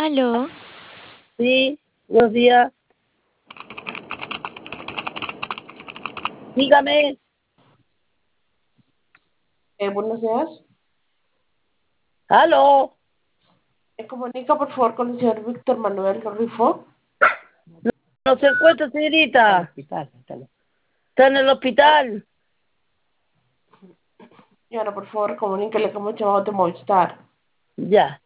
Aló, Sí, buenos días. Dígame. Buenos días. Aló. Comunica por favor con el señor Víctor Manuel Rifo. No se encuentra, señorita. Está en el hospital. Y ahora por favor comuníquele que hemos llamado de Movistar. Ya.